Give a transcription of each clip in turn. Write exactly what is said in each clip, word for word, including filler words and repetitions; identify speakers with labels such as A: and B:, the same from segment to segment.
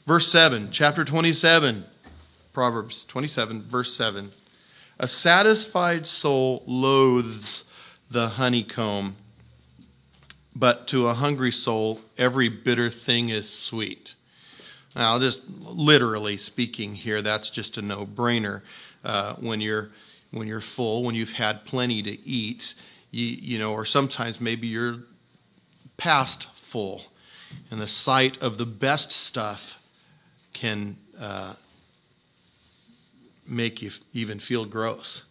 A: Verse seven, chapter twenty-seven, Proverbs twenty-seven, verse seven. A satisfied soul loathes the honeycomb, but to a hungry soul, every bitter thing is sweet. Now, just literally speaking here, that's just a no-brainer. Uh, when you're when you're full, when you've had plenty to eat, you, you know, or sometimes maybe you're past full, and the sight of the best stuff can uh, make you even feel gross.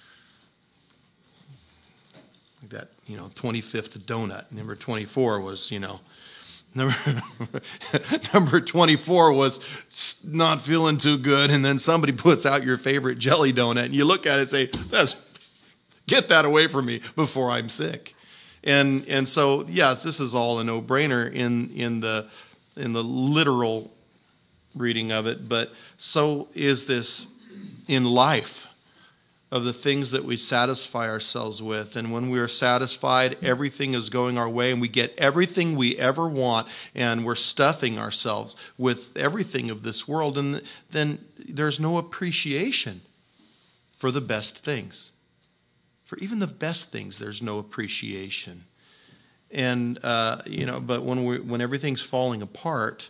A: Like that, you know, twenty-fifth donut. Number twenty-four was, you know, number, number twenty-four was not feeling too good, and then somebody puts out your favorite jelly donut, and you look at it and say, That's, get that away from me before I'm sick. And and so, yes, this is all a no-brainer in, in the in the literal reading of it, but so is this in life, of the things that we satisfy ourselves with. And when we are satisfied, everything is going our way, and we get everything we ever want, and we're stuffing ourselves with everything of this world, and then there's no appreciation for the best things. For even the best things, there's no appreciation. And, uh, you know, but when we when everything's falling apart,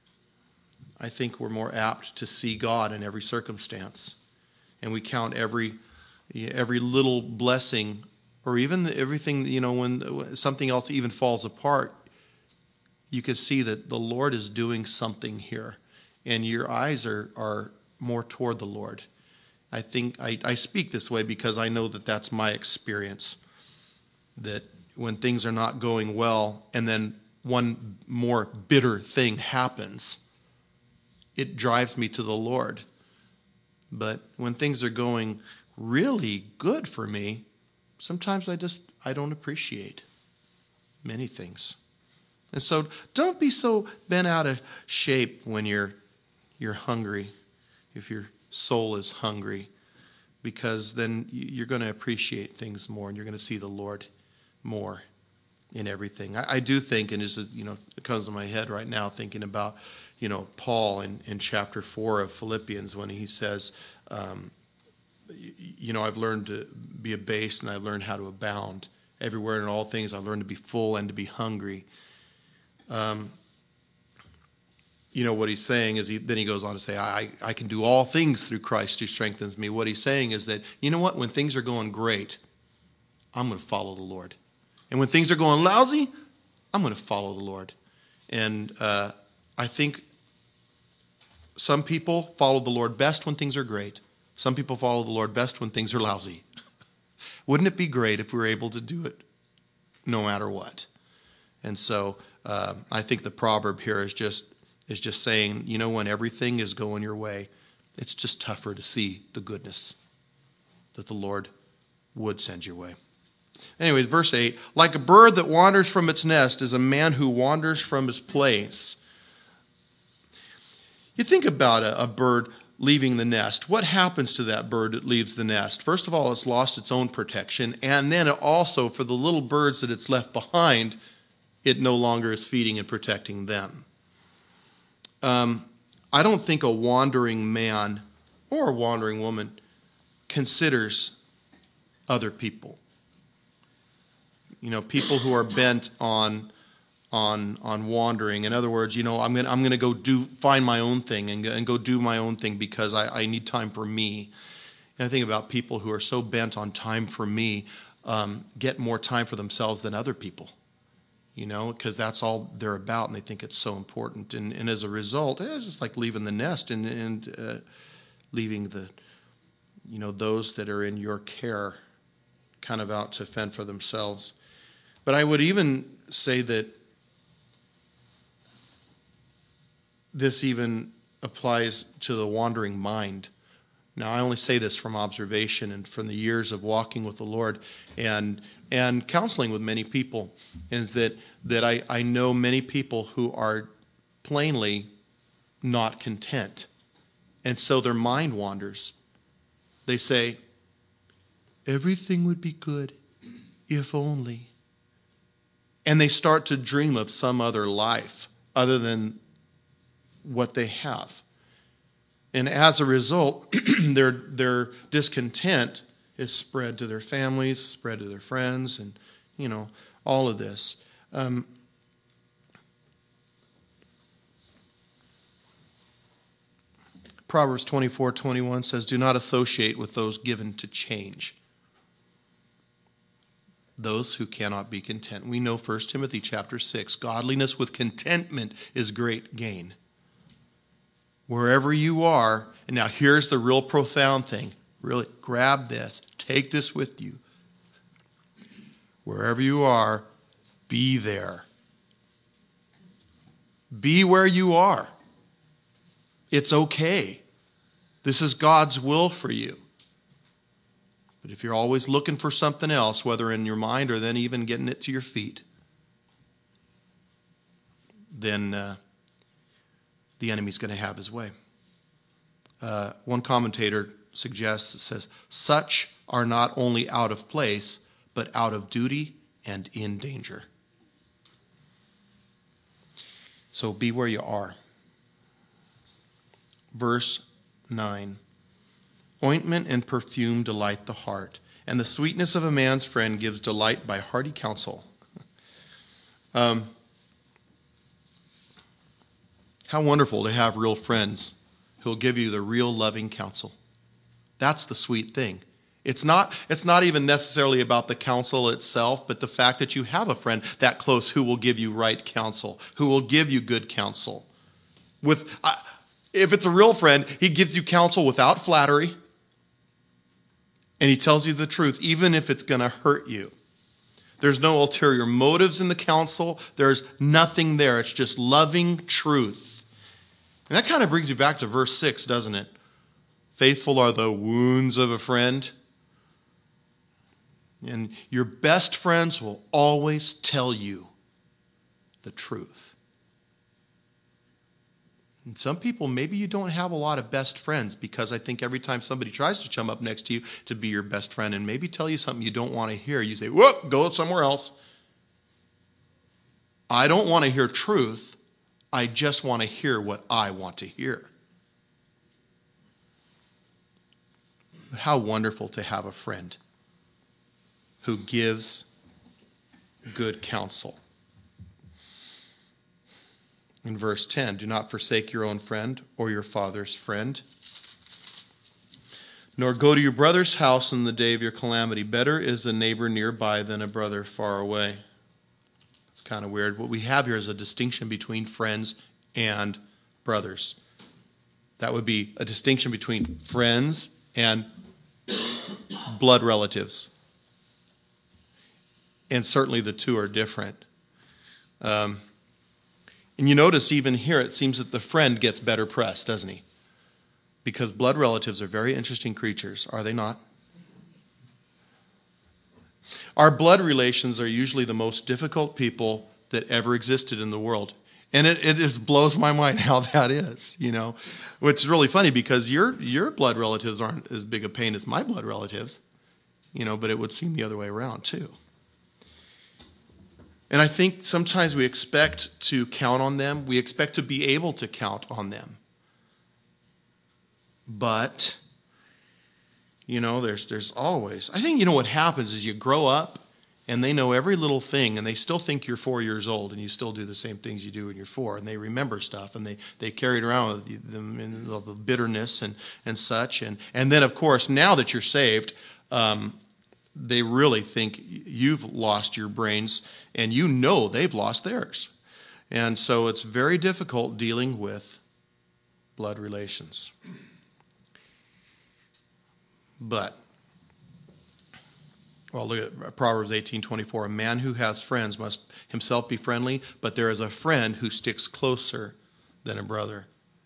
A: I think we're more apt to see God in every circumstance. And we count every every little blessing, or even the, everything, you know, when something else even falls apart, you can see that the Lord is doing something here. And your eyes are, are more toward the Lord. I think I, I speak this way because I know that that's my experience. That when things are not going well, and then one more bitter thing happens, it drives me to the Lord. But when things are going really good for me, sometimes I just, I don't appreciate many things. And so don't be so bent out of shape when you're you're hungry, if your soul is hungry, because then you're going to appreciate things more, and you're going to see the Lord more in everything. I, I do think, and it's, you know, it comes to my head right now thinking about, you know, Paul in, in chapter four of Philippians, when he says, um, you, you know, I've learned to be abased, and I've learned how to abound. Everywhere and in all things, I've learned to be full and to be hungry. Um, you know, what he's saying is, he, then he goes on to say, I, I can do all things through Christ who strengthens me. What he's saying is that, you know what, when things are going great, I'm going to follow the Lord. And when things are going lousy, I'm going to follow the Lord. And uh, I think some people follow the Lord best when things are great. Some people follow the Lord best when things are lousy. Wouldn't it be great if we were able to do it no matter what? And so uh, I think the proverb here is just is just saying, you know, when everything is going your way, it's just tougher to see the goodness that the Lord would send your way. Anyways, verse eight, like a bird that wanders from its nest is a man who wanders from his place. You think about a, a bird leaving the nest. What happens to that bird that leaves the nest? First of all, it's lost its own protection, and then it also, for the little birds that it's left behind, it no longer is feeding and protecting them. Um, I don't think a wandering man or a wandering woman considers other people. You know, people who are bent on on on wandering. In other words, you know, I'm gonna I'm gonna go do find my own thing and, and go do my own thing because I, I need time for me. And I think about people who are so bent on time for me, um, get more time for themselves than other people. You know, because that's all they're about, and they think it's so important. And, and as a result, it's just like leaving the nest and, and uh, leaving the, you know, those that are in your care kind of out to fend for themselves. But I would even say that this even applies to the wandering mind. Now, I only say this from observation and from the years of walking with the Lord and and counseling with many people, is that, that I, I know many people who are plainly not content. And so their mind wanders. They say, everything would be good if only. And they start to dream of some other life other than what they have. And as a result, their, their discontent is spread to their families, spread to their friends, and, you know, all of this. Um, Proverbs twenty-four twenty-one says, do not associate with those given to change, those who cannot be content. We know First Timothy chapter six, godliness with contentment is great gain. Wherever you are, and now here's the real profound thing, really grab this, take this with you. Wherever you are, be there. Be where you are. It's okay. This is God's will for you. But if you're always looking for something else, whether in your mind or then even getting it to your feet, then uh, the enemy's going to have his way. Uh, one commentator suggests, it says, such are not only out of place, but out of duty and in danger. So be where you are. Verse nine. Ointment and perfume delight the heart, and the sweetness of a man's friend gives delight by hearty counsel. Um, how wonderful to have real friends who will give you the real loving counsel. That's the sweet thing. It's not, it's not even necessarily about the counsel itself, but the fact that you have a friend that close who will give you right counsel, who will give you good counsel. With, uh, if it's a real friend, he gives you counsel without flattery, and he tells you the truth, even if it's going to hurt you. There's no ulterior motives in the counsel. There's nothing there. It's just loving truth. And that kind of brings you back to verse six, doesn't it? Faithful are the wounds of a friend. And your best friends will always tell you the truth. And some people, maybe you don't have a lot of best friends, because I think every time somebody tries to chum up next to you to be your best friend and maybe tell you something you don't want to hear, you say, whoop, go somewhere else. I don't want to hear truth. I just want to hear what I want to hear. But how wonderful to have a friend who gives good counsel. In verse ten, do not forsake your own friend or your father's friend, nor go to your brother's house in the day of your calamity. Better is a neighbor nearby than a brother far away. It's kind of weird. What we have here is a distinction between friends and brothers. That would be a distinction between friends and blood relatives. And certainly the two are different. Um, and you notice even here, it seems that the friend gets better press, doesn't he? Because blood relatives are very interesting creatures, are they not? Our blood relations are usually the most difficult people that ever existed in the world. And it, it just blows my mind how that is, you know. Which is really funny, because your your blood relatives aren't as big a pain as my blood relatives, you know, but it would seem the other way around too. And I think sometimes we expect to count on them. We expect to be able to count on them. But, you know, there's there's always, I think, you know, what happens is you grow up and they know every little thing, and they still think you're four years old and you still do the same things you do when you're four, and they remember stuff, and they, they carry it around with them in the bitterness and, and such. And, and then, of course, now that you're saved, um, they really think you've lost your brains, and you know they've lost theirs. And so it's very difficult dealing with blood relations. But, well, look at Proverbs eighteen twenty-four. A man who has friends must himself be friendly, but there is a friend who sticks closer than a brother.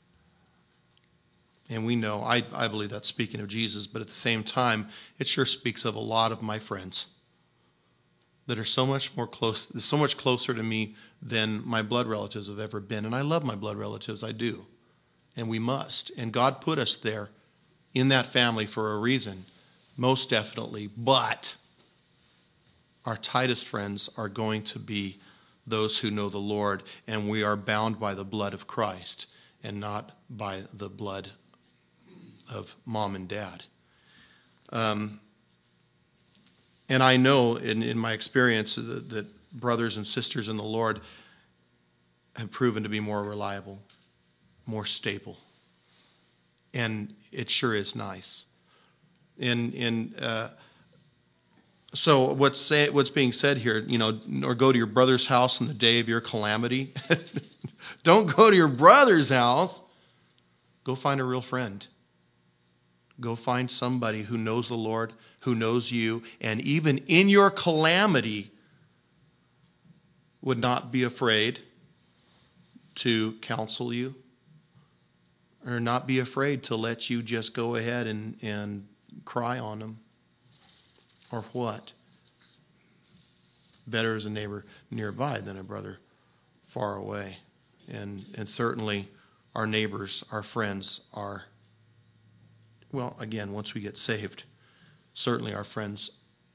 A: And we know, I, I believe that's speaking of Jesus, but at the same time, it sure speaks of a lot of my friends that are so much more close, so much closer to me than my blood relatives have ever been. And I love my blood relatives, I do. And we must. And God put us there in that family for a reason, most definitely. But our tightest friends are going to be those who know the Lord, and we are bound by the blood of Christ. and not by the blood of mom and dad. Um, and I know in, in my experience that, that brothers and sisters in the Lord have proven to be more reliable, more stable. And it sure is nice. And, and uh, so what's, say, what's being said here, you know, or go to your brother's house in the day of your calamity. Don't go to your brother's house. Go find a real friend. Go find somebody who knows the Lord, who knows you, and even in your calamity would not be afraid to counsel you, or not be afraid to let you just go ahead and, and cry on them. Or what? Better is a neighbor nearby than a brother far away. And, and certainly our neighbors, our friends are, well, again, once we get saved, certainly our friends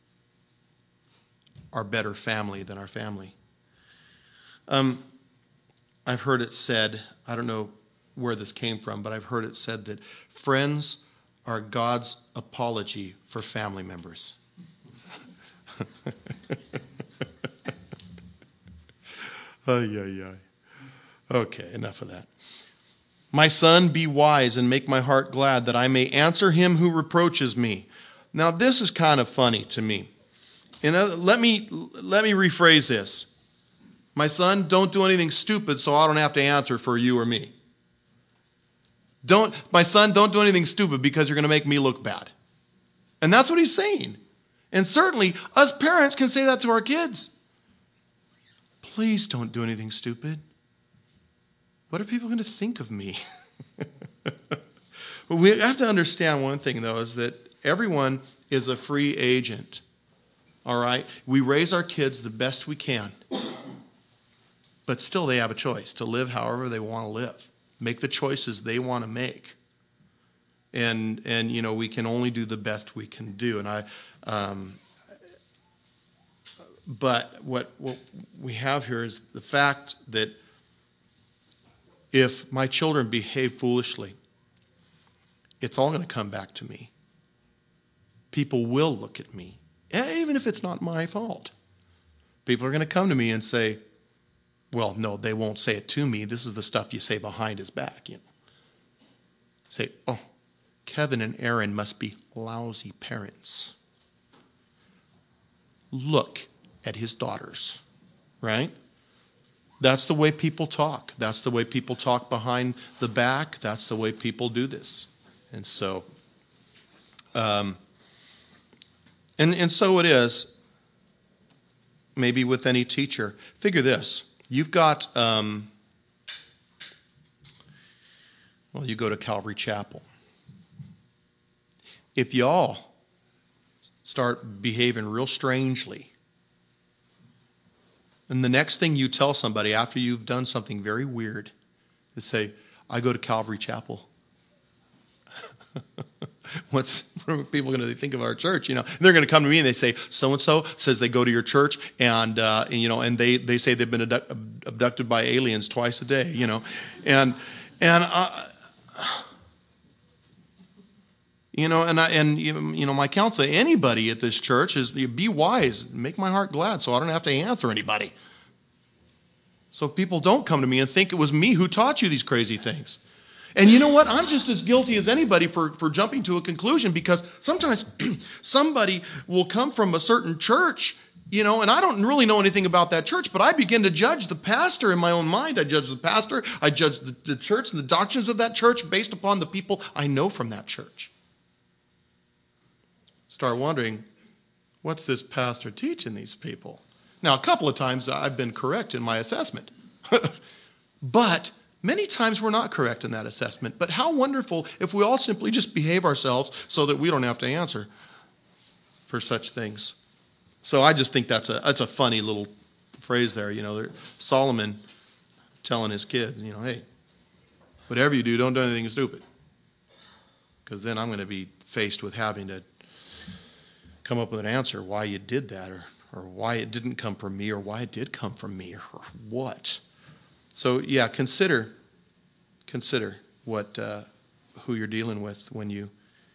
A: are better family than our family. Um, I've heard it said, I don't know where this came from, but I've heard it said that friends are God's apology for family members. Ay, ay, ay. Okay, enough of that. My son, be wise and make my heart glad, that I may answer him who reproaches me. Now, this is kind of funny to me. You know, let me let me rephrase this. My son, don't do anything stupid so I don't have to answer for you or me. Don't, my son, don't do anything stupid because you're going to make me look bad. And that's what he's saying. And certainly, us parents can say that to our kids. Please don't do anything stupid. What are people going to think of me? But we have to understand one thing, though, is that everyone is a free agent. All right? We raise our kids the best we can. But still, they have a choice to live however they want to live. Make the choices they want to make. And, and you know, we can only do the best we can do. And I... Um, but what, what we have here is the fact that if my children behave foolishly, it's all going to come back to me. People will look at me, even if it's not my fault. People are going to come to me and say, well, no, they won't say it to me. This is the stuff you say behind his back. You know, say, oh, Kevin and Aaron must be lousy parents. Look at his daughters, right? That's the way people talk. That's the way people talk behind the back. That's the way people do this. And so, um, and, and so it is, maybe with any teacher. Figure this. You've got, um, well, you go to Calvary Chapel. If y'all start behaving real strangely, and the next thing you tell somebody after you've done something very weird is say, I go to Calvary Chapel. What's what are people going to think of our church? You know, and they're going to come to me and they say, so-and-so says they go to your church and, uh, and you know, and they, they say they've been abdu- abducted by aliens twice a day, you know, and, and, uh, You know, and I, and you know, my counsel to anybody at this church is be wise, make my heart glad, so I don't have to answer anybody. So people don't come to me and think it was me who taught you these crazy things. And you know what? I'm just as guilty as anybody for, for jumping to a conclusion, because sometimes somebody will come from a certain church, you know, and I don't really know anything about that church, but I begin to judge the pastor in my own mind. I judge the pastor, I judge the, the church and the doctrines of that church based upon the people I know from that church. Start wondering, what's this pastor teaching these people? Now, a couple of times I've been correct in my assessment. But many times we're not correct in that assessment. But how wonderful if we all simply just behave ourselves so that we don't have to answer for such things. So I just think that's a that's a funny little phrase there. You know, Solomon telling his kid, you know, hey, whatever you do, don't do anything stupid. Because then I'm going to be faced with having to come up with an answer why you did that, or or why it didn't come from me, or why it did come from me, or what. So yeah, consider consider what uh, who you're dealing with when you,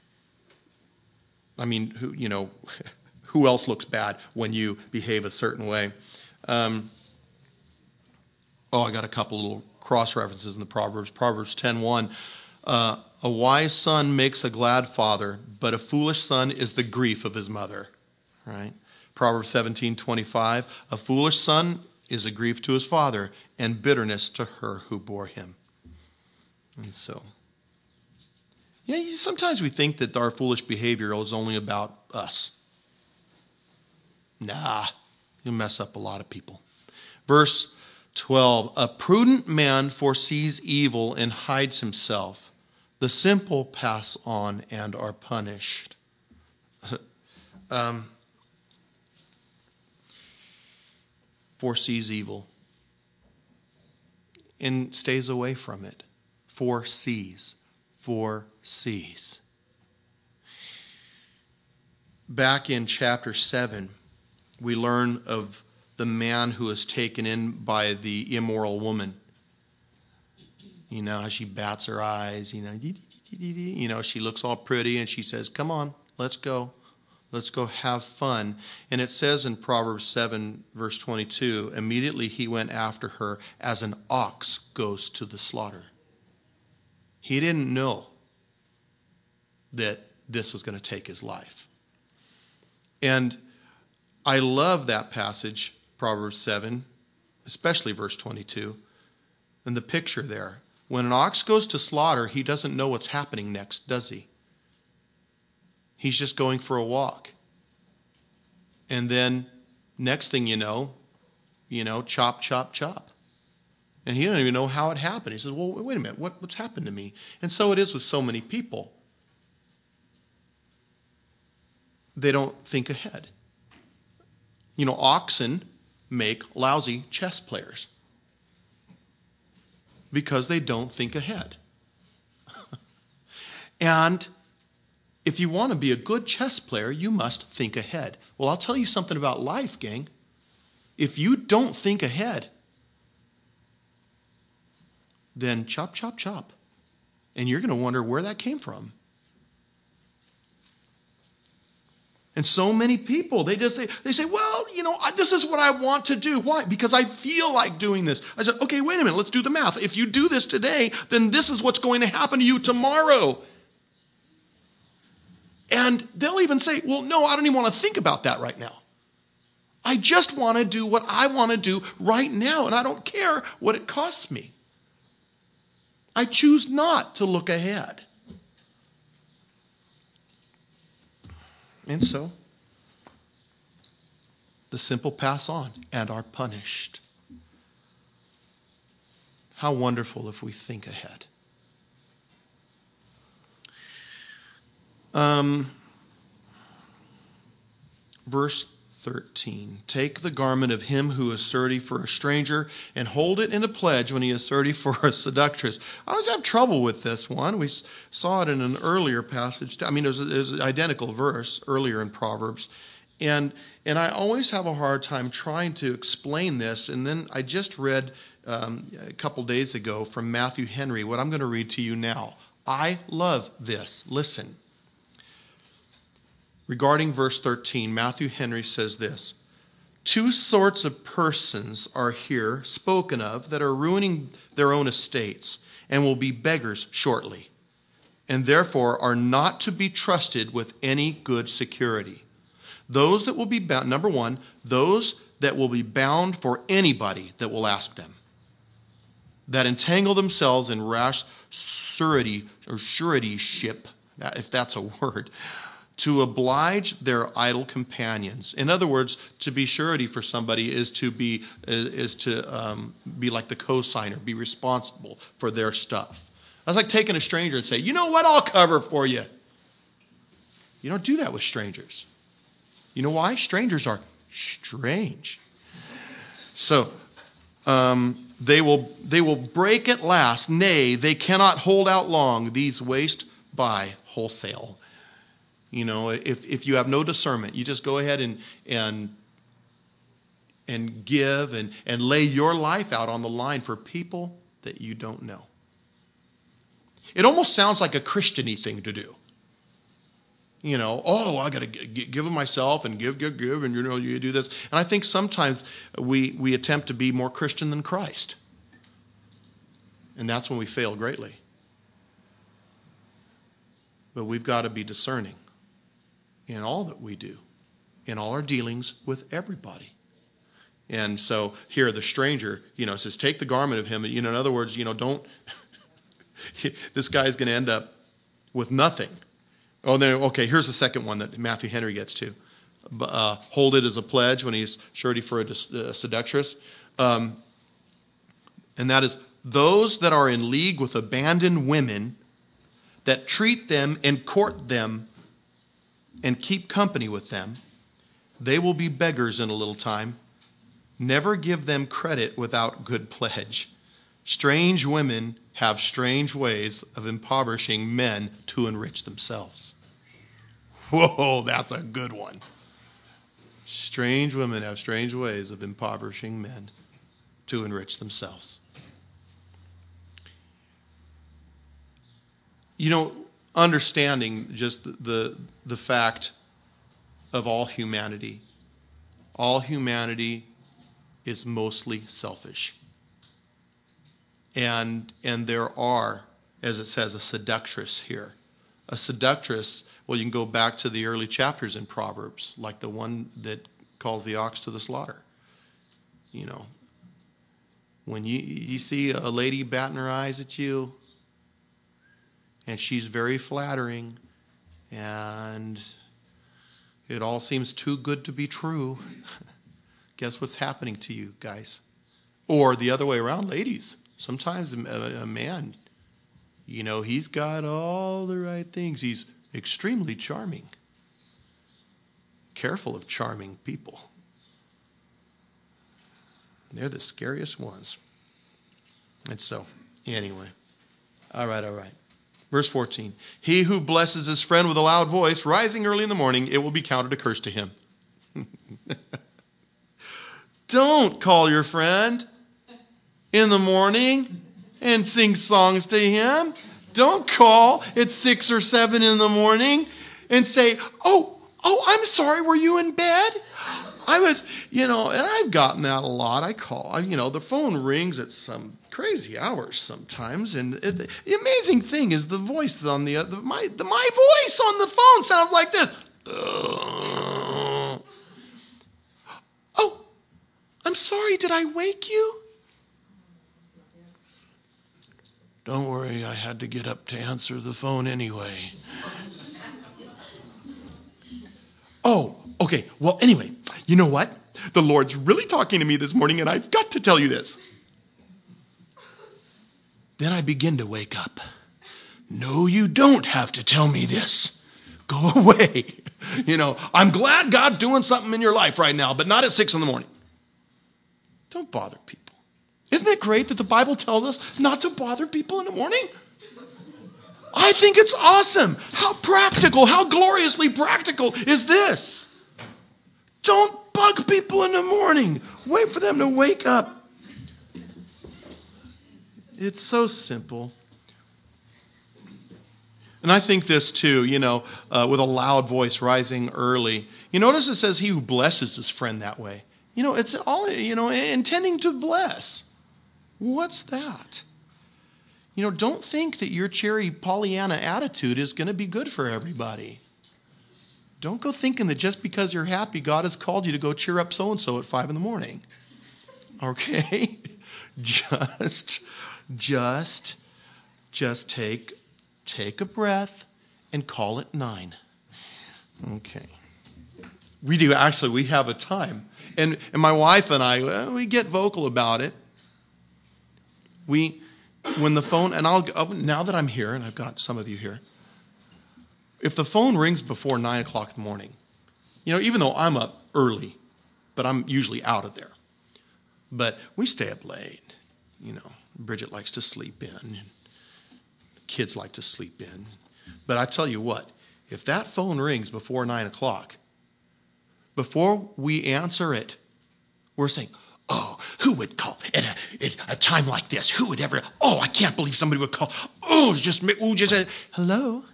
A: I mean, who, you know, who else looks bad when you behave a certain way? Um, oh, I got a couple little cross references in the Proverbs. Proverbs ten one. Uh, a wise son makes a glad father, but a foolish son is the grief of his mother. Right? Proverbs seventeen twenty-five. A foolish son is a grief to his father, and bitterness to her who bore him. And so, yeah, sometimes we think that our foolish behavior is only about us. Nah, you mess up a lot of people. Verse twelve, a prudent man foresees evil and hides himself. The simple pass on and are punished. um, foresees evil and stays away from it. Foresees. Foresees. Back in chapter seven, we learn of the man who is taken in by the immoral woman. You know, how she bats her eyes, you know, you know, she looks all pretty and she says, come on, let's go. Let's go have fun. And it says in Proverbs seven, verse twenty-two, immediately he went after her as an ox goes to the slaughter. He didn't know that this was going to take his life. And I love that passage, Proverbs seven, especially verse twenty-two, and the picture there. When an ox goes to slaughter, he doesn't know what's happening next, does he? He's just going for a walk. And then next thing you know, you know, chop, chop, chop. And he doesn't even know how it happened. He says, well, wait a minute, what, what's happened to me? And so it is with so many people. They don't think ahead. You know, oxen make lousy chess players because they don't think ahead. And if you want to be a good chess player, you must think ahead. Well, I'll tell you something about life, gang. If you don't think ahead, then chop, chop, chop. And you're going to wonder where that came from. And so many people, they just they, they say, well, you know, I, this is what I want to do. Why? Because I feel like doing this. I said, okay, wait a minute, let's do the math. If you do this today, then this is what's going to happen to you tomorrow. And they'll even say, well, no, I don't even want to think about that right now. I just want to do what I want to do right now, and I don't care what it costs me. I choose not to look ahead. And so, the simple pass on and are punished. How wonderful if we think ahead. Um, verse thirteen. Take the garment of him who is surety for a stranger and hold it in a pledge when he is surety for a seductress. I always have trouble with this one. We saw it in an earlier passage. I mean, there's an identical verse earlier in Proverbs. And and I always have a hard time trying to explain this. And then I just read um, a couple days ago from Matthew Henry what I'm going to read to you now. I love this. Listen. Regarding verse thirteen, Matthew Henry says this: two sorts of persons are here spoken of that are ruining their own estates and will be beggars shortly, and therefore are not to be trusted with any good security. Those that will be bound, number one, those that will be bound for anybody that will ask them, that entangle themselves in rash surety or suretyship, if that's a word, to oblige their idle companions. In other words, to be surety for somebody is to be is to um, be like the co-signer, be responsible for their stuff. That's like taking a stranger and say, you know what, I'll cover for you. You don't do that with strangers. You know why? Strangers are strange. So um, they will they will break at last. Nay, they cannot hold out long. These waste by wholesale. You know, if, if you have no discernment, you just go ahead and and and give and, and lay your life out on the line for people that you don't know. It almost sounds like a Christian-y thing to do. You know, oh, I got to give of myself and give, give, give, and you know, you do this. And I think sometimes we we attempt to be more Christian than Christ. And that's when we fail greatly. But we've got to be discerning in all that we do, in all our dealings with everybody. And so here the stranger, you know, says, take the garment of him. You know, in other words, you know, don't, this guy's going to end up with nothing. Oh, then, okay, here's the second one that Matthew Henry gets to. Uh, hold it as a pledge when he's surety for a, a seductress. Um, and that is, those that are in league with abandoned women, that treat them and court them and keep company with them, they will be beggars in a little time. Never give them credit without good pledge. Strange women have strange ways of impoverishing men to enrich themselves. Whoa, that's a good one. Strange women have strange ways of impoverishing men to enrich themselves. You know, understanding just the, the, the fact of all humanity. All humanity is mostly selfish. And, and there are, as it says, a seductress here. A seductress, well, you can go back to the early chapters in Proverbs, like the one that calls the ox to the slaughter. You know, when you, you see a lady batting her eyes at you, and she's very flattering, and it all seems too good to be true, guess what's happening to you guys? Or the other way around, ladies. Sometimes a, a man, you know, he's got all the right things. He's extremely charming. Careful of charming people. They're the scariest ones. And so, anyway. All right, all right. Verse fourteen. He who blesses his friend with a loud voice, rising early in the morning, it will be counted a curse to him. Don't call your friend in the morning and sing songs to him. Don't call at six or seven in the morning and say, oh, oh, I'm sorry, were you in bed? I was, you know, and I've gotten that a lot. I call, you know, the phone rings at some crazy hours sometimes. And it, the amazing thing is the voice on the other, my, the, my voice on the phone sounds like this. Uh, oh, I'm sorry, did I wake you? Don't worry, I had to get up to answer the phone anyway. Oh, okay. Well, anyway, you know what? The Lord's really talking to me this morning, and I've got to tell you this. Then I begin to wake up. No, you don't have to tell me this. Go away. You know, I'm glad God's doing something in your life right now, but not at six in the morning. Don't bother people. Isn't it great that the Bible tells us not to bother people in the morning? I think it's awesome. How practical, how gloriously practical is this? Don't bug people in the morning. Wait for them to wake up. It's so simple. And I think this too, you know, uh, with a loud voice rising early. You notice it says he who blesses his friend that way. You know, it's all, you know, intending to bless. What's that? You know, don't think that your cheery Pollyanna attitude is going to be good for everybody. Don't go thinking that just because you're happy, God has called you to go cheer up so-and-so at five in the morning. Okay? Just, just, just take, take a breath and call it nine. Okay. We do, actually, we have a time. And, and my wife and I, well, we get vocal about it. We, when the phone, and I'll, now that I'm here, and I've got some of you here, if the phone rings before nine o'clock in the morning, you know, even though I'm up early, but I'm usually out of there. But we stay up late, you know. Bridget likes to sleep in, and kids like to sleep in. But I tell you what, if that phone rings before nine o'clock, before we answer it, we're saying, oh, who would call at a, at a time like this? Who would ever? Oh, I can't believe somebody would call. oh, just, ooh, just said, hello.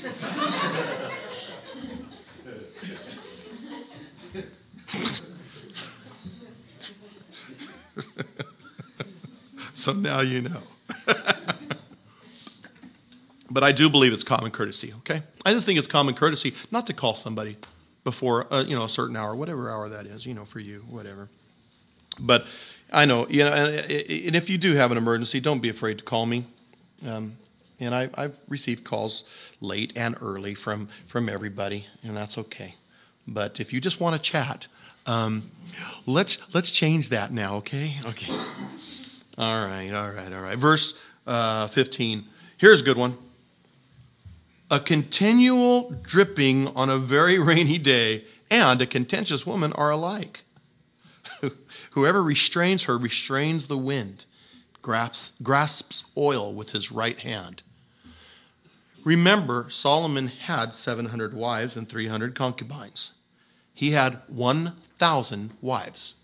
A: So now you know. But I do believe it's common courtesy, okay? I just think it's common courtesy not to call somebody before, uh, you know, a certain hour, whatever hour that is, you know, for you, whatever. But I know, you know, and, and if you do have an emergency, don't be afraid to call me. Um, and I, I've received calls late and early from, from everybody, and that's okay. But if you just want to chat, um, let's let's change that now, okay? Okay. All right, all right, all right. Verse uh, fifteen. Here's a good one. A continual dripping on a very rainy day and a contentious woman are alike. Whoever restrains her restrains the wind, grasps, grasps oil with his right hand. Remember, Solomon had seven hundred wives and three hundred concubines. He had one thousand wives.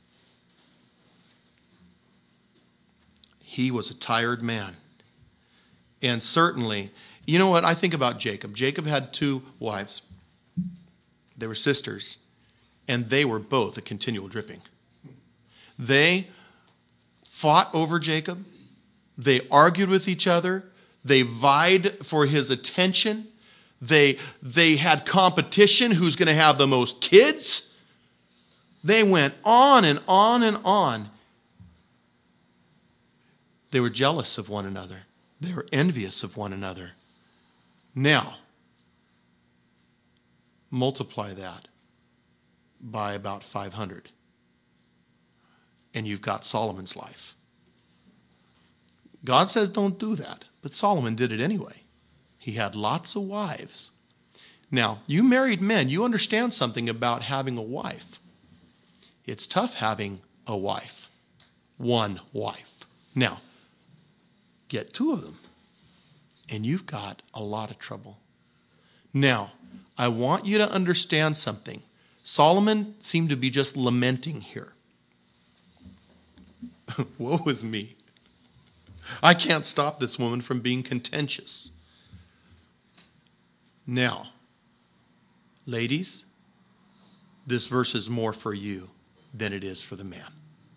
A: He was a tired man. And certainly, you know what? I think about Jacob. Jacob had two wives. They were sisters, and they were both a continual dripping. They fought over Jacob. They argued with each other. They vied for his attention. They, they had competition who's going to have the most kids. They went on and on and on. They were jealous of one another. They were envious of one another. Now, multiply that by about five hundred. And you've got Solomon's life. God says don't do that, but Solomon did it anyway. He had lots of wives. Now, you married men, you understand something about having a wife. It's tough having a wife. One wife. Now, get two of them, and you've got a lot of trouble. Now, I want you to understand something. Solomon seemed to be just lamenting here. Woe is me. I can't stop this woman from being contentious. Now, ladies, this verse is more for you than it is for the man.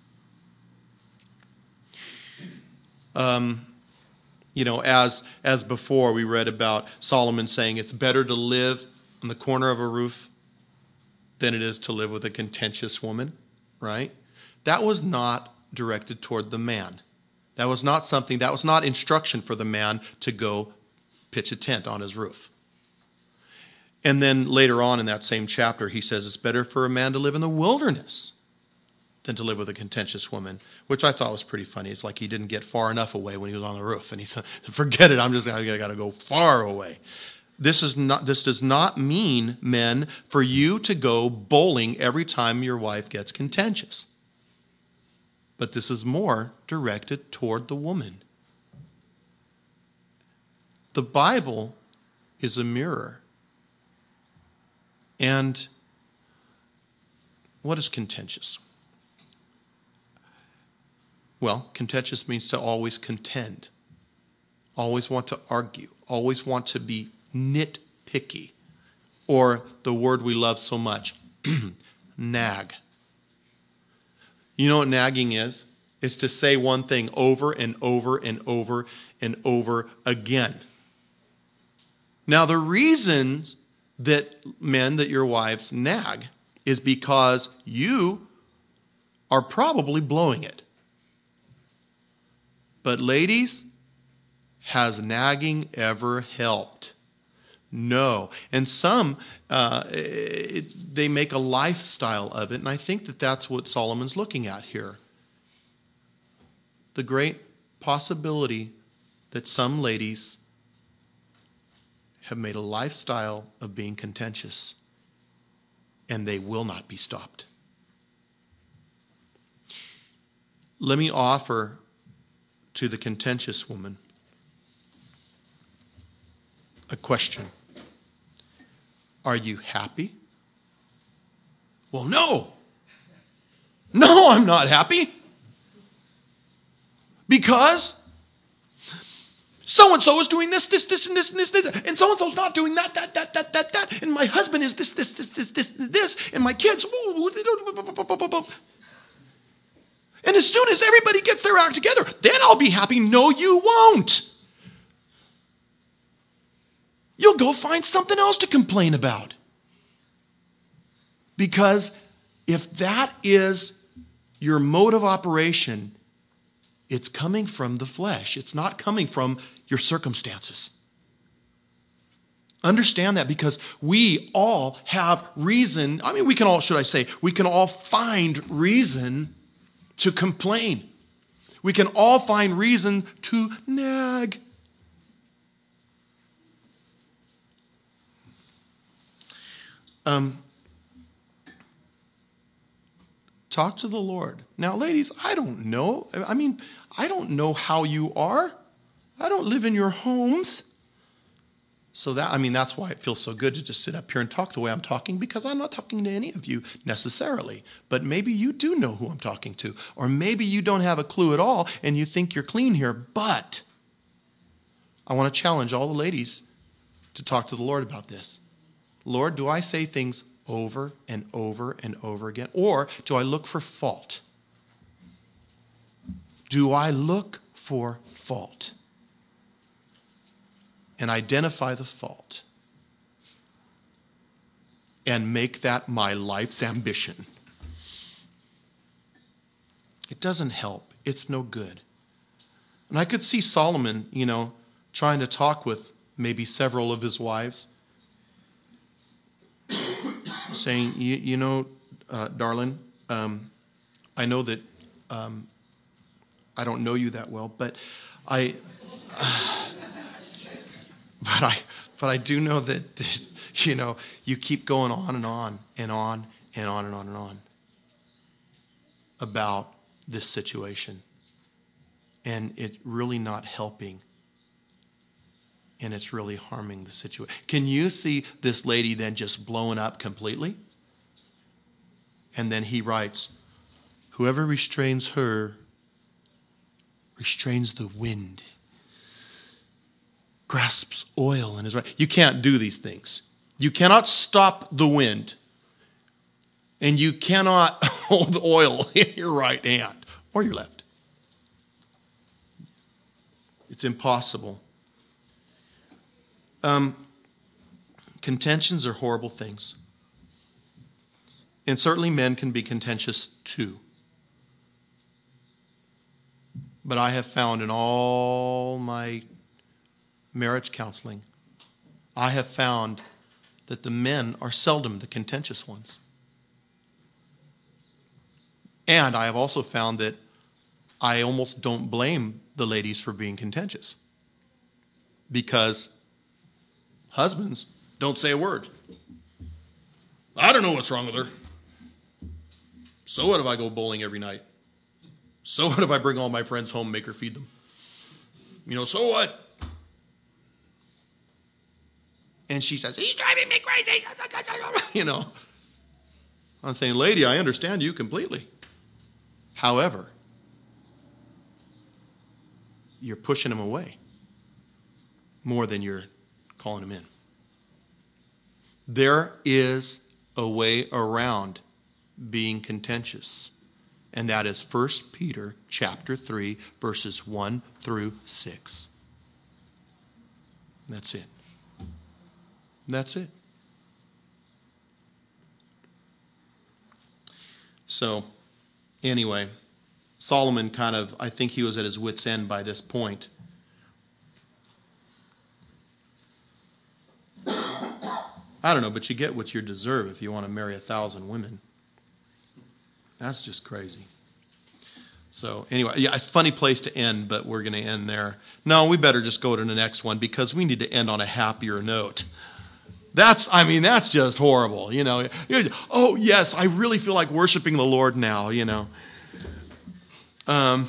A: Um, you know, as as before, we read about Solomon saying it's better to live on the corner of a roof than it is to live with a contentious woman, right? That was not directed toward the man. That was not something, that was not instruction for the man to go pitch a tent on his roof. And then later on in that same chapter, he says it's better for a man to live in the wilderness than to live with a contentious woman, which I thought was pretty funny. It's like he didn't get far enough away when he was on the roof. And he said, forget it, I'm just I got to go far away. This is not. This does not mean, men, for you to go bowling every time your wife gets contentious. But this is more directed toward the woman. The Bible is a mirror. And what is contentious? Well, contentious means to always contend, always want to argue, always want to be nitpicky, or the word we love so much, nag. You know what nagging is? It's to say one thing over and over and over and over again. Now, the reasons that men, that your wives nag, is because you are probably blowing it. But ladies, has nagging ever helped? No. And some, uh, it, they make a lifestyle of it, and I think that that's what Solomon's looking at here. The great possibility that some ladies have made a lifestyle of being contentious, and they will not be stopped. Let me offer to the contentious woman a question. Are you happy? Well, no. No, I'm not happy. Because So-and-so is doing this, this, this, and this, and this, this, and so-and-so's not doing that, that, that, that, that, that, and my husband is this, this, this, this, this, this, and my kids. And as soon as everybody gets their act together, then I'll be happy. No, you won't. You'll go find something else to complain about. Because if that is your mode of operation, it's coming from the flesh. It's not coming from your circumstances. Understand that, because we all have reason. I mean, we can all, should I say, we can all find reason to complain. We can all find reason to nag. Um, talk to the Lord. Now, ladies, I don't know. I mean, I don't know how you are. I don't live in your homes. So that, I mean, that's why it feels so good to just sit up here and talk the way I'm talking, because I'm not talking to any of you necessarily. But maybe you do know who I'm talking to. Or maybe you don't have a clue at all and you think you're clean here. But I want to challenge all the ladies to talk to the Lord about this. Lord, do I say things over and over and over again? Or do I look for fault? Do I look for fault? And identify the fault. And make that my life's ambition. It doesn't help. It's no good. And I could see Solomon, you know, trying to talk with maybe several of his wives. Saying, you, you know, uh, darling, um, I know that um, I don't know you that well, but I, uh, but I, but I do know that, that, you know, you keep going on and on and on and on and on and on about this situation, and it's really not helping. And it's really harming the situation. Can you see this lady then just blowing up completely? And then he writes, whoever restrains her restrains the wind, grasps oil in his right. You can't do these things. You cannot stop the wind. And you cannot hold oil in your right hand or your left. It's impossible. Um, contentions are horrible things. And certainly men can be contentious too. But I have found in all my marriage counseling, I have found that the men are seldom the contentious ones. And I have also found that I almost don't blame the ladies for being contentious. Because husbands don't say a word. I don't know what's wrong with her. So what if I go bowling every night? So what if I bring all my friends home and make her feed them? You know, so what? And she says, he's driving me crazy. You know, I'm saying, lady, I understand you completely. However, you're pushing him away more than you're calling him in. There is a way around being contentious, and that is First Peter chapter three, verses one through six. That's it. That's it. So, anyway, Solomon kind of, I think he was at his wit's end by this point. I don't know, but you get what you deserve if you want to marry a thousand women. That's just crazy. So anyway, yeah, it's a funny place to end, but we're going to end there. No, we better just go to the next one because we need to end on a happier note. That's, I mean, that's just horrible, you know. Oh, yes, I really feel like worshiping the Lord now, you know. Um,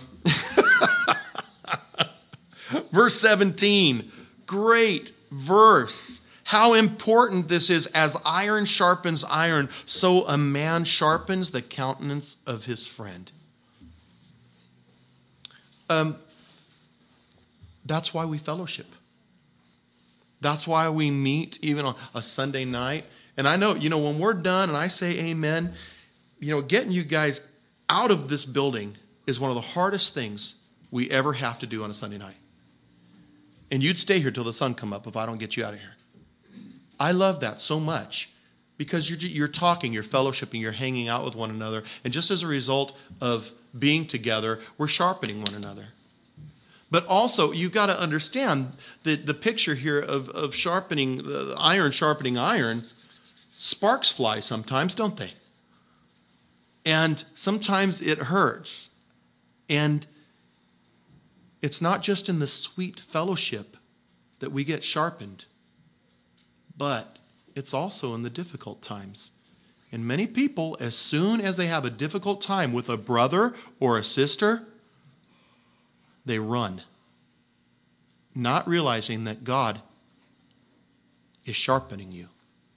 A: verse seventeen, great verse. How important this is. As iron sharpens iron, so a man sharpens the countenance of his friend. Um, That's why we fellowship. That's why we meet even on a Sunday night. And I know, you know, when we're done and I say amen, you know, getting you guys out of this building is one of the hardest things we ever have to do on a Sunday night. And you'd stay here till the sun come up if I don't get you out of here. I love that so much because you're, you're talking, you're fellowshipping, you're hanging out with one another. And just as a result of being together, we're sharpening one another. But also, you've got to understand the, the picture here of, of sharpening, the iron sharpening iron. Sparks fly sometimes, don't they? And sometimes it hurts. And it's not just in the sweet fellowship that we get sharpened, but it's also in the difficult times. And many people, as soon as they have a difficult time with a brother or a sister, they run, not realizing that God is sharpening you.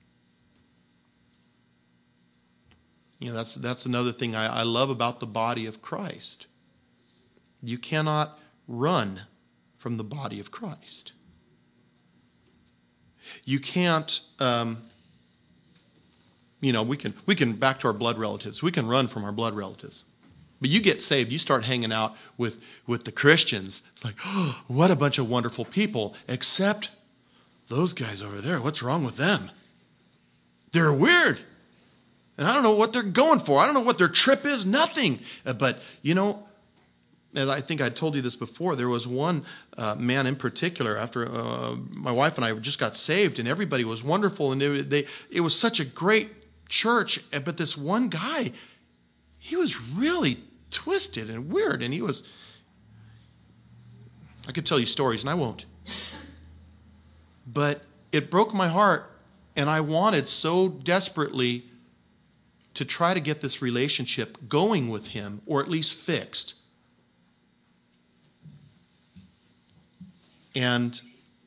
A: You know, that's that's another thing I, I love about the body of Christ. You cannot run from the body of Christ. You can't, um, you know, we can we can back to our blood relatives. We can run from our blood relatives. But you get saved, you start hanging out with, with the Christians. It's like, oh, what a bunch of wonderful people, except those guys over there. What's wrong with them? They're weird. And I don't know what they're going for. I don't know what their trip is. Nothing. Uh, but, you know, as I think I told you this before, there was one uh, man in particular after uh, my wife and I just got saved, and everybody was wonderful. And they, they, it was such a great church. But this one guy, he was really twisted and weird. And he was, I could tell you stories, and I won't. But it broke my heart, and I wanted so desperately to try to get this relationship going with him, or at least fixed. And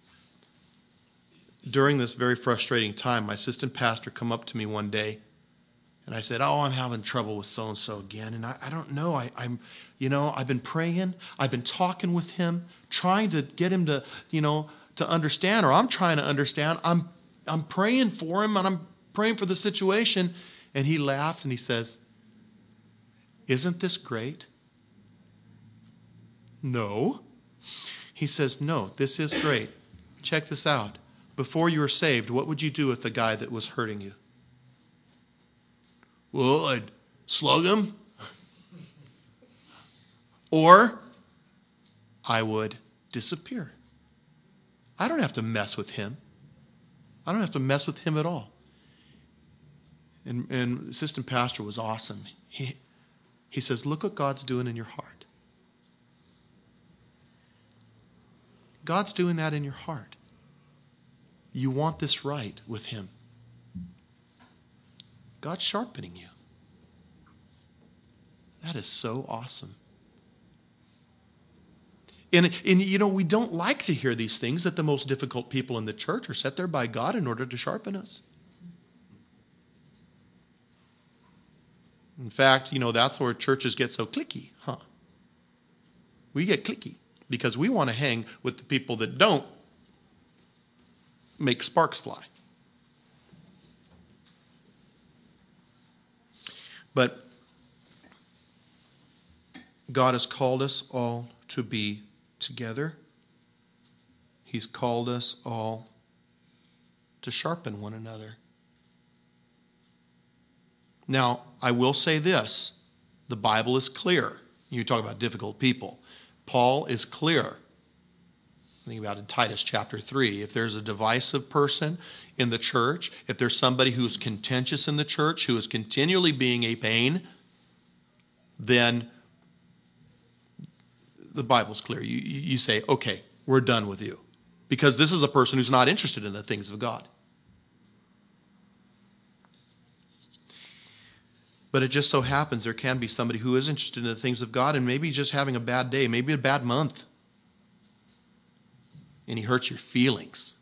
A: during this very frustrating time, my assistant pastor come up to me one day, and I said, oh, I'm having trouble with so-and-so again. And I, I don't know. I, I'm, you know, I've been praying. I've been talking with him, trying to get him to, you know, to understand, or I'm trying to understand. I'm, I'm praying for him, and I'm praying for the situation. And he laughed, and he says, isn't this great? No. He says, no, this is great. Check this out. Before you were saved, what would you do with the guy that was hurting you? Well, I'd slug him. Or I would disappear. I don't have to mess with him. I don't have to mess with him at all. And, and assistant pastor was awesome. He, he says, look what God's doing in your heart. God's doing that in your heart. You want this right with him. God's sharpening you. That is so awesome. And, and, you know, we don't like to hear these things, that the most difficult people in the church are set there by God in order to sharpen us. In fact, you know, that's where churches get so cliquey, huh? We get cliquey because we want to hang with the people that don't make sparks fly. But God has called us all to be together. He's called us all to sharpen one another. Now, I will say this. The Bible is clear. You talk about difficult people. Paul is clear. Think about it in Titus chapter three. If there's a divisive person in the church, if there's somebody who's contentious in the church, who is continually being a pain, then the Bible's clear. You, you say, okay, we're done with you. Because this is a person who's not interested in the things of God. But it just so happens there can be somebody who is interested in the things of God and maybe just having a bad day, maybe a bad month. And he hurts your feelings.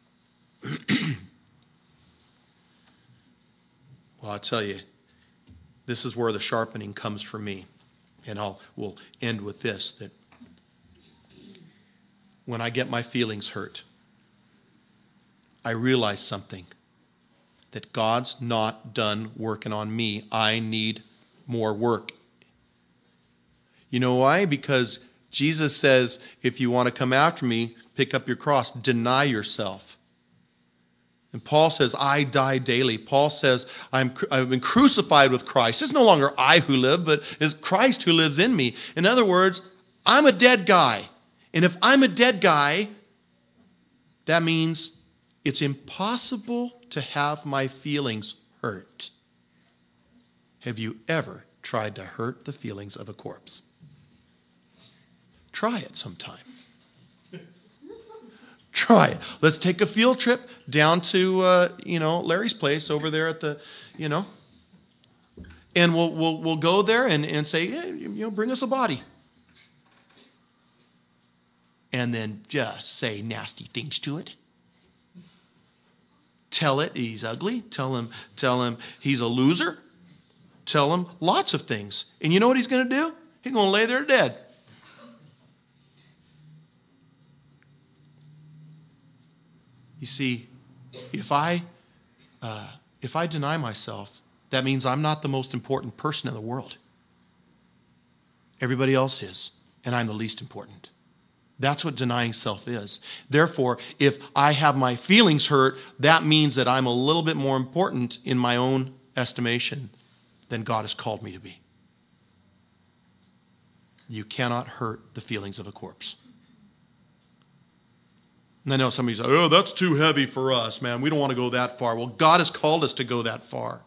A: Well, I'll tell you, this is where the sharpening comes for me. And I'll we'll end with this, that when I get my feelings hurt, I realize something, that God's not done working on me. I need more work. You know why? Because Jesus says, if you want to come after me, pick up your cross, deny yourself. And Paul says, I die daily. Paul says, I'm, I've been crucified with Christ. It's no longer I who live, but it's Christ who lives in me. In other words, I'm a dead guy. And if I'm a dead guy, that means it's impossible to have my feelings hurt. Have you ever tried to hurt the feelings of a corpse? Try it sometime. Try it. Let's take a field trip down to uh, you know Larry's place over there at the, you know, and we'll we'll we'll go there and, and say, hey, you know, bring us a body. And then just say nasty things to it. Tell it he's ugly. Tell him, tell him he's a loser. Tell him lots of things. And you know what he's going to do? He's going to lay there dead. You see, if I uh, if I deny myself, that means I'm not the most important person in the world. Everybody else is, and I'm the least important. That's what denying self is. Therefore, if I have my feelings hurt, that means that I'm a little bit more important in my own estimation than God has called me to be. You cannot hurt the feelings of a corpse. And I know somebody says, oh, that's too heavy for us, man. We don't want to go that far. Well, God has called us to go that far.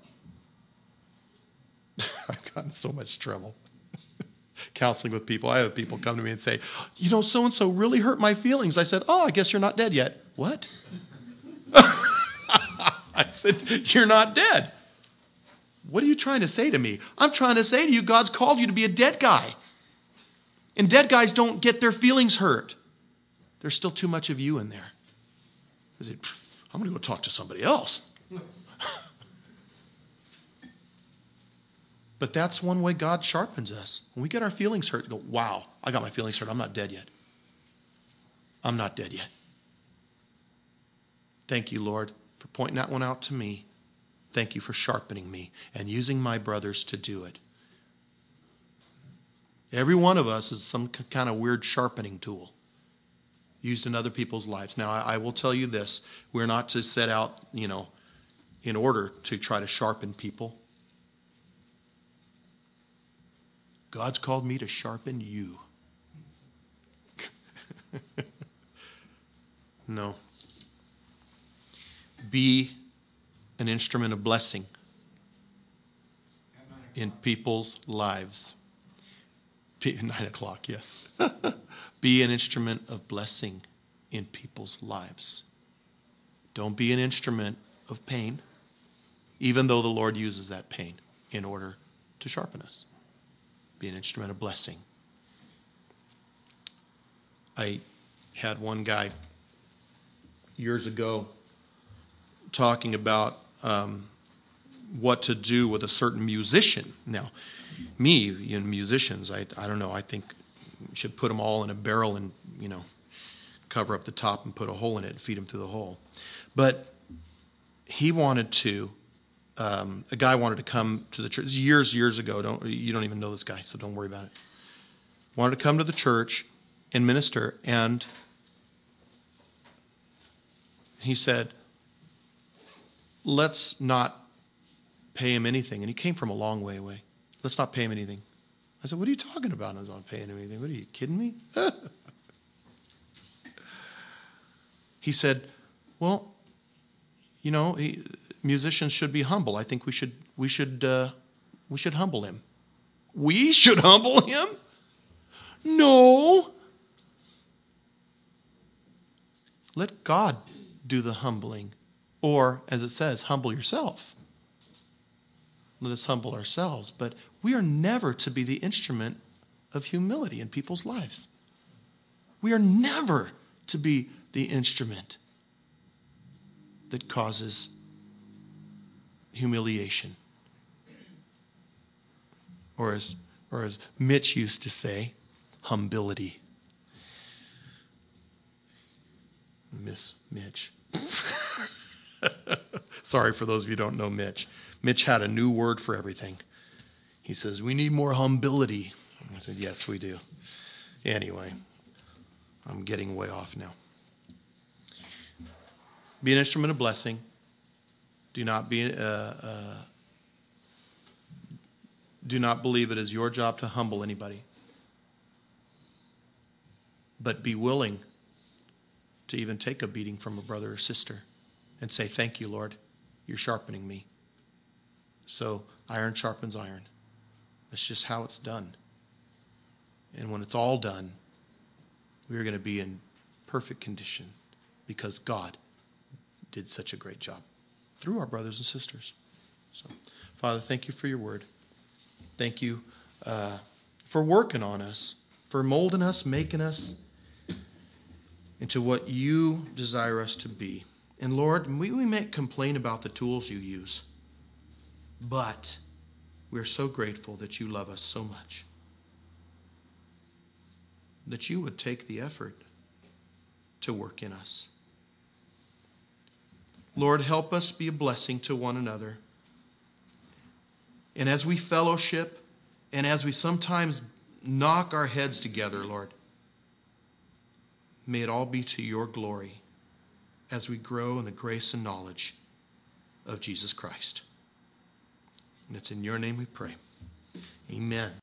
A: I've gotten in so much trouble counseling with people. I have people come to me and say, you know, so-and-so really hurt my feelings. I said, oh, I guess you're not dead yet. What? I said, you're not dead. What are you trying to say to me? I'm trying to say to you, God's called you to be a dead guy. And dead guys don't get their feelings hurt. There's still too much of you in there. I said, I'm going to go talk to somebody else. But that's one way God sharpens us. When we get our feelings hurt, go, wow, I got my feelings hurt. I'm not dead yet. I'm not dead yet. Thank you, Lord, for pointing that one out to me. Thank you for sharpening me and using my brothers to do it. Every one of us is some kind of weird sharpening tool used in other people's lives. Now, I, I will tell you this. We're not to set out, you know, in order to try to sharpen people. God's called me to sharpen you. No. Be an instrument of blessing in people's lives. Nine o'clock, yes. Be an instrument of blessing in people's lives. Don't be an instrument of pain, even though the Lord uses that pain in order to sharpen us. Be an instrument of blessing. I had one guy years ago talking about um, what to do with a certain musician. Now, me, you know, musicians, I, I don't know, I think you should put them all in a barrel and, you know, cover up the top and put a hole in it and feed them through the hole. But he wanted to, um, a guy wanted to come to the church, this is years, years ago, don't, you don't even know this guy, so don't worry about it. Wanted to come to the church and minister, and he said, let's not pay him anything. And he came from a long way away. Let's not pay him anything. I said, what are you talking about? I was not paying him anything. What are you kidding me? He said, well, you know, he, musicians should be humble. I think we should we should uh, we should humble him. We should humble him? No. Let God do the humbling. Or, as it says, humble yourself. Let us humble ourselves. But we are never to be the instrument of humility in people's lives. We are never to be the instrument that causes humiliation. Or as, or as Mitch used to say, humility. miss Mitch. Sorry for those of you who don't know Mitch. Mitch had a new word for everything. He says, we need more humility. I said, yes, we do. Anyway, I'm getting way off now. Be an instrument of blessing. Do not be, uh, uh, do not believe it is your job to humble anybody. But be willing to even take a beating from a brother or sister and say, thank you, Lord. You're sharpening me. So iron sharpens iron. That's just how it's done. And when it's all done, we're going to be in perfect condition because God did such a great job through our brothers and sisters. So, Father, thank you for your word. Thank you uh, for working on us, for molding us, making us into what you desire us to be. And Lord, we, we may complain about the tools you use, but we're so grateful that you love us so much, that you would take the effort to work in us. Lord, help us be a blessing to one another. And as we fellowship, and as we sometimes knock our heads together, Lord, may it all be to your glory as we grow in the grace and knowledge of Jesus Christ. And it's in your name we pray. Amen.